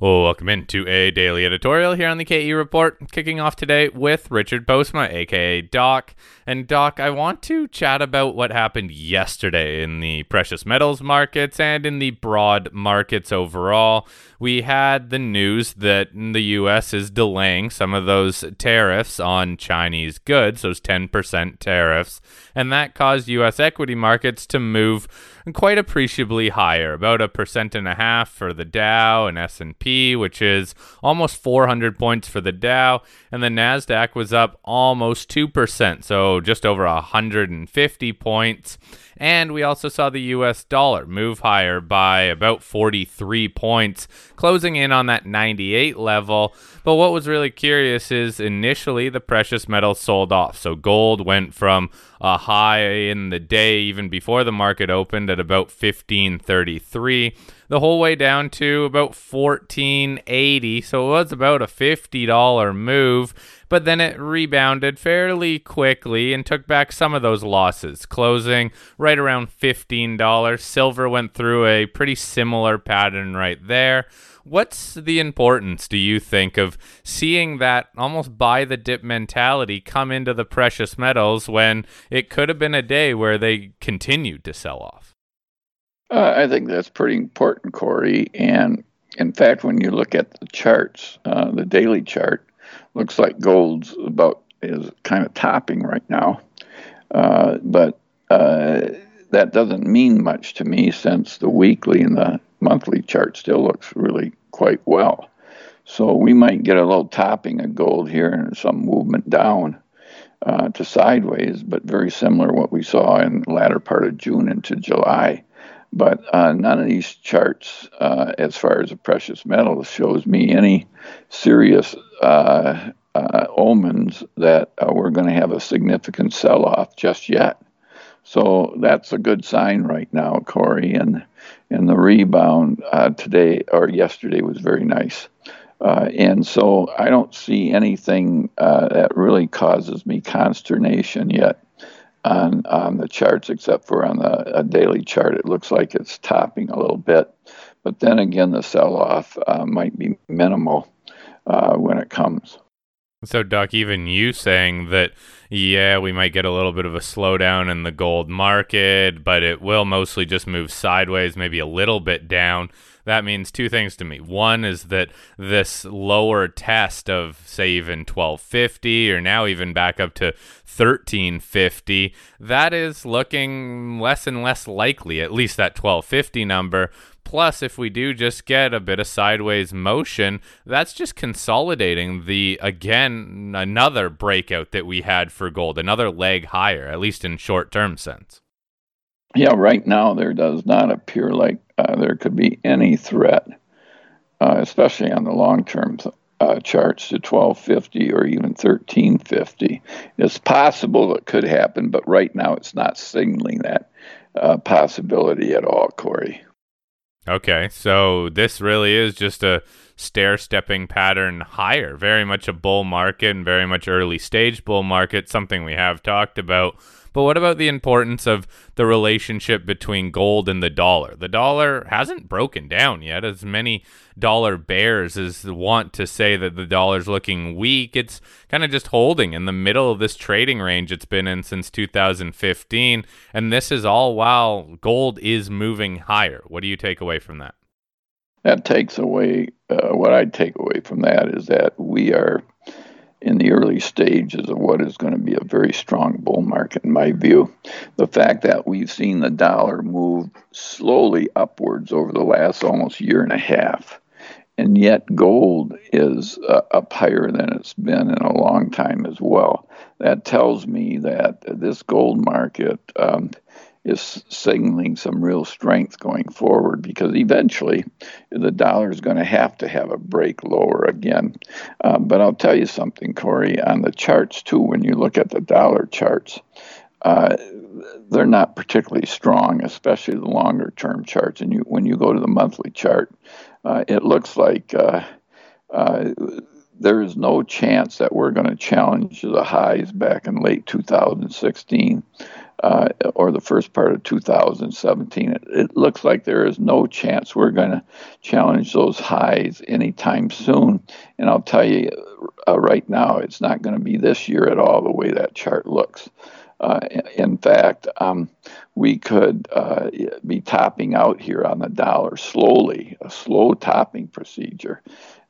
Well, welcome into a daily editorial here on the KE Report, kicking off today with Richard Postma, aka Doc. And Doc, I want to chat about what happened yesterday in the precious metals markets and in the broad markets overall. We had the news that the U.S. is delaying some of those tariffs on Chinese goods, those 10% tariffs, and that caused U.S. equity markets to move quite appreciably higher, about 1.5% for the Dow and S&P, which is almost 400 points for the Dow, and the Nasdaq was up almost 2%, so just over 150 points. And we also saw the US dollar move higher by about 43 points, closing in on that 98 level. But what was really curious is initially the precious metals sold off. So gold went from a high in the day, even before the market opened, at about 1533, the whole way down to about 1480. So it was about a $50 move. But then it rebounded fairly quickly and took back some of those losses, closing right around $15. Silver went through a pretty similar pattern right there. What's the importance, do you think, of seeing that almost buy the dip mentality come into the precious metals when it could have been a day where they continued to sell off? I think that's pretty important, Corey. And in fact, when you look at the charts, the daily chart looks like gold's is kind of topping right now. But that doesn't mean much to me since the weekly and the monthly chart still looks really quite well. So we might get a little topping of gold here and some movement down to sideways, but very similar to what we saw in the latter part of June into July. But none of these charts, as far as the precious metals, shows me any serious omens that we're going to have a significant sell-off just yet. So that's a good sign right now, Corey. And the rebound today or yesterday was very nice. And so I don't see anything that really causes me consternation yet on the charts, except for on a daily chart. It looks like it's topping a little bit. But then again, the sell-off might be minimal when it comes. So, Doc, even you saying that, yeah, we might get a little bit of a slowdown in the gold market, but it will mostly just move sideways, maybe a little bit down. That means two things to me. One is that this lower test of, say, even 1250 or now even back up to 1350, that is looking less and less likely, at least that 1250 number. Plus, if we do just get a bit of sideways motion, that's just consolidating another breakout that we had for gold, another leg higher, at least in short-term sense. Yeah, right now there does not appear like there could be any threat, especially on the long-term charts to 1250 or even 1350. It's possible it could happen, but right now it's not signaling that possibility at all, Corey. Okay, so this really is just a stair-stepping pattern higher, very much a bull market and very much early stage bull market, something we have talked about. But what about the importance of the relationship between gold and the dollar? The dollar hasn't broken down yet. As many dollar bears as want to say that the dollar's looking weak, it's kind of just holding in the middle of this trading range it's been in since 2015. And this is all while gold is moving higher. What do you take away from that? That takes away, what I take away from that is that we are in the early stages of what is going to be a very strong bull market, in my view. The fact that we've seen the dollar move slowly upwards over the last almost year and a half, and yet gold is up higher than it's been in a long time as well. That tells me that this gold market is signaling some real strength going forward, because eventually the dollar is going to have a break lower again. But I'll tell you something, Corey, on the charts too, when you look at the dollar charts, they're not particularly strong, especially the longer term charts. And when you go to the monthly chart, it looks like there is no chance that we're going to challenge the highs back in late 2016 or the first part of 2017. It looks like there is no chance we're going to challenge those highs anytime soon. And I'll tell you right now, it's not going to be this year at all, the way that chart looks. In fact, we could be topping out here on the dollar slowly, a slow topping procedure,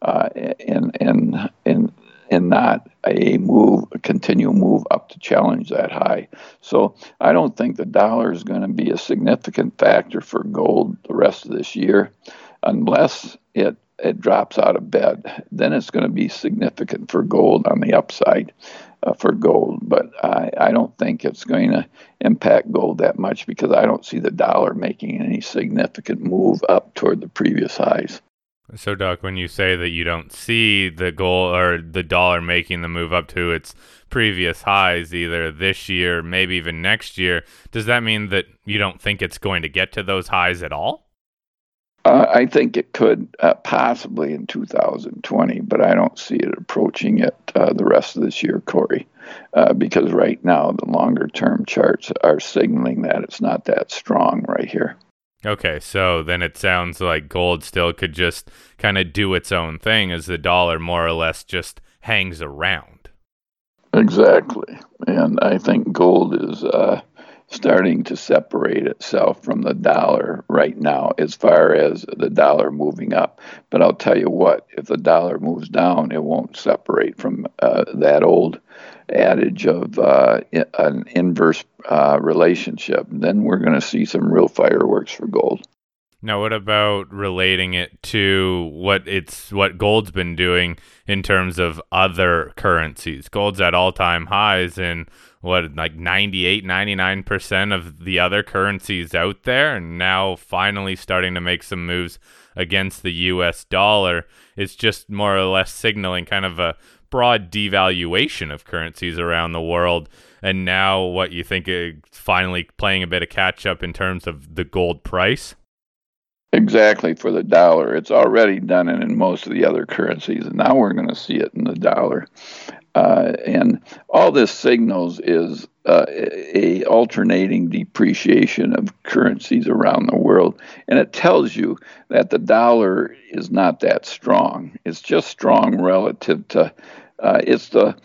and not a continual move up to challenge that high. So I don't think the dollar is going to be a significant factor for gold the rest of this year, unless it drops out of bed. Then it's going to be significant for gold on the upside. For gold, but I don't think it's going to impact gold that much, because I don't see the dollar making any significant move up toward the previous highs. So, Doc, when you say that you don't see the gold or the dollar making the move up to its previous highs either this year, maybe even next year, does that mean that you don't think it's going to get to those highs at all? I think it could possibly in 2020, but I don't see it approaching it the rest of this year, Corey, because right now the longer-term charts are signaling that it's not that strong right here. Okay, so then it sounds like gold still could just kind of do its own thing as the dollar more or less just hangs around. Exactly, and I think gold is starting to separate itself from the dollar right now as far as the dollar moving up. But I'll tell you what, if the dollar moves down, it won't separate from that old adage of an inverse relationship. Then we're going to see some real fireworks for gold. Now, what about relating it to what gold's been doing in terms of other currencies? Gold's at all-time highs in like 98, 99% of the other currencies out there, and now finally starting to make some moves against the US dollar. It's just more or less signaling kind of a broad devaluation of currencies around the world. And now what you think is finally playing a bit of catch up in terms of the gold price? Exactly, for the dollar. It's already done it in most of the other currencies, and now we're going to see it in the dollar. And all this signals is a alternating depreciation of currencies around the world, and it tells you that the dollar is not that strong. It's just strong relative to it's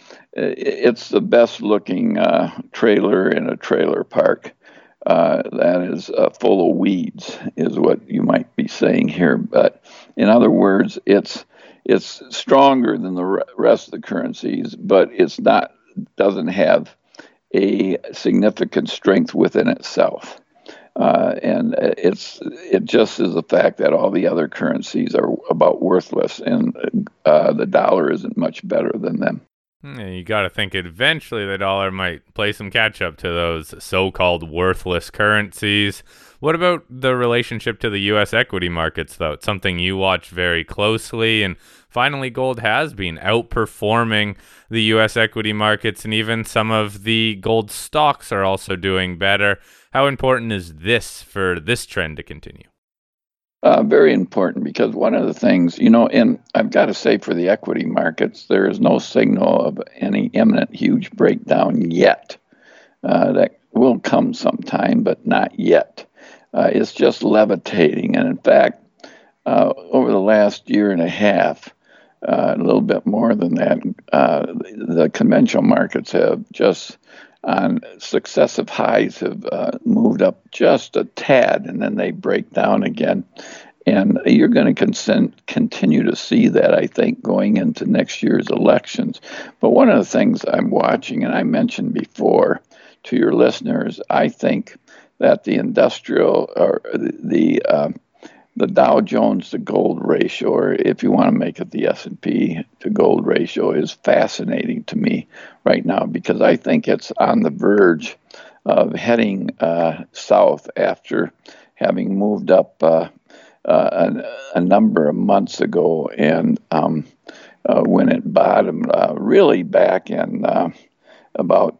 the best looking trailer in a trailer park. That is full of weeds, is what you might be saying here. But in other words, it's stronger than the rest of the currencies, but doesn't have a significant strength within itself. And it just is the fact that all the other currencies are about worthless, and the dollar isn't much better than them. Yeah, you got to think eventually the dollar might play some catch up to those so-called worthless currencies. What about the relationship to the U.S. equity markets, though? It's something you watch very closely, and finally gold has been outperforming the U.S. equity markets, and even some of the gold stocks are also doing better. How important is this for this trend to continue? Very important, because one of the things, and I've got to say, for the equity markets, there is no signal of any imminent huge breakdown yet. That will come sometime, but not yet. It's just levitating. And in fact, over the last year and a half, a little bit more than that, the conventional markets have just on successive highs have moved up just a tad, and then they break down again. And you're going to continue to see that, I think, going into next year's elections. But one of the things I'm watching, and I mentioned before to your listeners, I think that the industrial or the Dow Jones to gold ratio, or if you want to make it the S&P to gold ratio, is fascinating to me right now, because I think it's on the verge of heading south after having moved up a number of months ago, and when it bottomed really back in about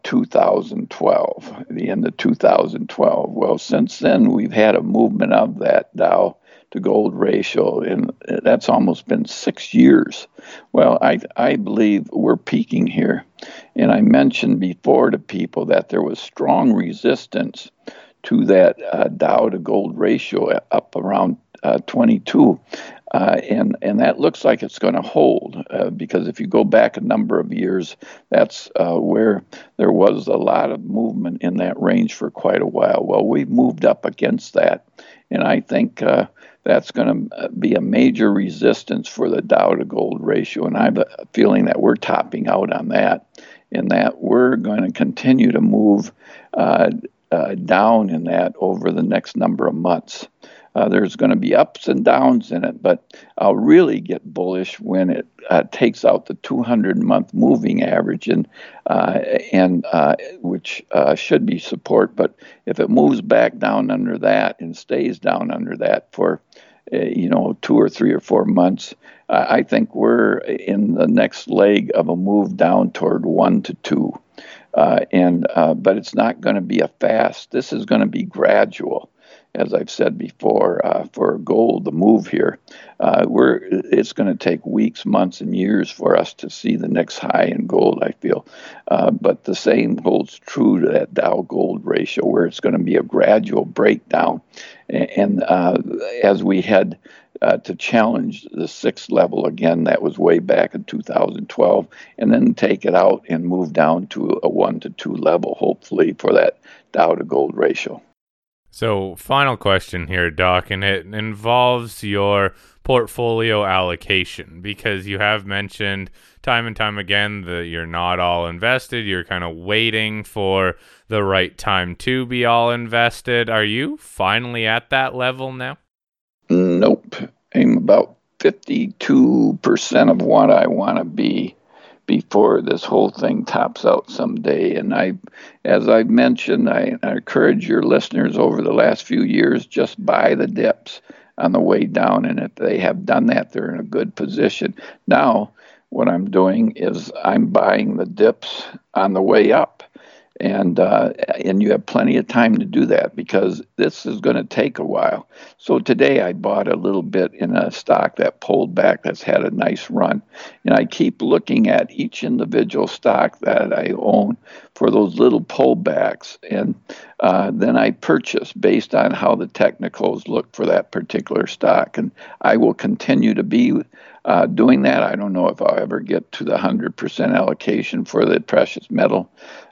2012, the end of 2012. Well, since then, we've had a movement of that Dow to gold ratio, and that's almost been 6 years. Well, I believe we're peaking here. And I mentioned before to people that there was strong resistance to that Dow to gold ratio up around 22. And that looks like it's going to hold because if you go back a number of years, that's where there was a lot of movement in that range for quite a while. Well, we've moved up against that, and I think that's going to be a major resistance for the Dow to gold ratio, and I have a feeling that we're topping out on that, and that we're going to continue to move down in that over the next number of months. There's going to be ups and downs in it, but I'll really get bullish when it takes out the 200-month moving average, and which should be support. But if it moves back down under that and stays down under that for 2 or 3 or 4 months, I think we're in the next leg of a move down toward 1 to 2. But it's not going to be a fast. This is going to be gradual. As I've said before, for gold, the move here, it's going to take weeks, months, and years for us to see the next high in gold, I feel. But the same holds true to that Dow gold ratio, where it's going to be a gradual breakdown. And as we head to challenge the sixth level again, that was way back in 2012, and then take it out and move down to a 1 to 2 level, hopefully, for that Dow to gold ratio. So, final question here, Doc, and it involves your portfolio allocation, because you have mentioned time and time again that you're not all invested. You're kind of waiting for the right time to be all invested. Are you finally at that level now? Nope. I'm about 52% of what I want to be before this whole thing tops out someday. And as I've mentioned, I encourage your listeners over the last few years, just buy the dips on the way down. And if they have done that, they're in a good position. Now, what I'm doing is I'm buying the dips on the way up. And you have plenty of time to do that because this is going to take a while. So today I bought a little bit in a stock that pulled back, that's had a nice run. And I keep looking at each individual stock that I own for those little pullbacks. And then I purchase based on how the technicals look for that particular stock. And I will continue to be doing that. I don't know if I'll ever get to the 100% allocation for the precious metal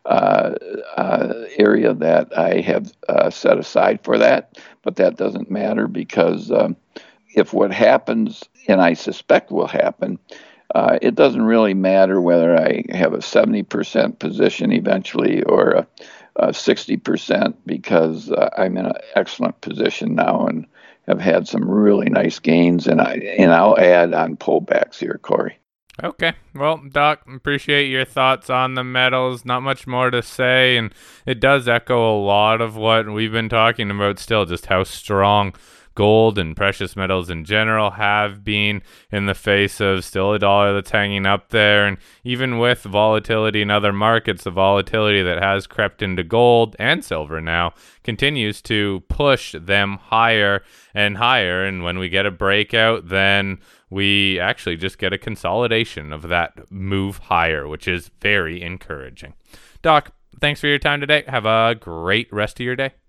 area that I have set aside for that, but that doesn't matter because if what happens, and I suspect will happen, it doesn't really matter whether I have a 70% position eventually or a 60% because I'm in an excellent position now and have had some really nice gains, and I'll add on pullbacks here, Corey. Okay. Well, Doc, appreciate your thoughts on the metals. Not much more to say, and it does echo a lot of what we've been talking about still, just how strong gold and precious metals in general have been in the face of still a dollar that's hanging up there. And even with volatility in other markets, the volatility that has crept into gold and silver now continues to push them higher and higher. And when we get a breakout, then we actually just get a consolidation of that move higher, which is very encouraging. Doc, thanks for your time today. Have a great rest of your day.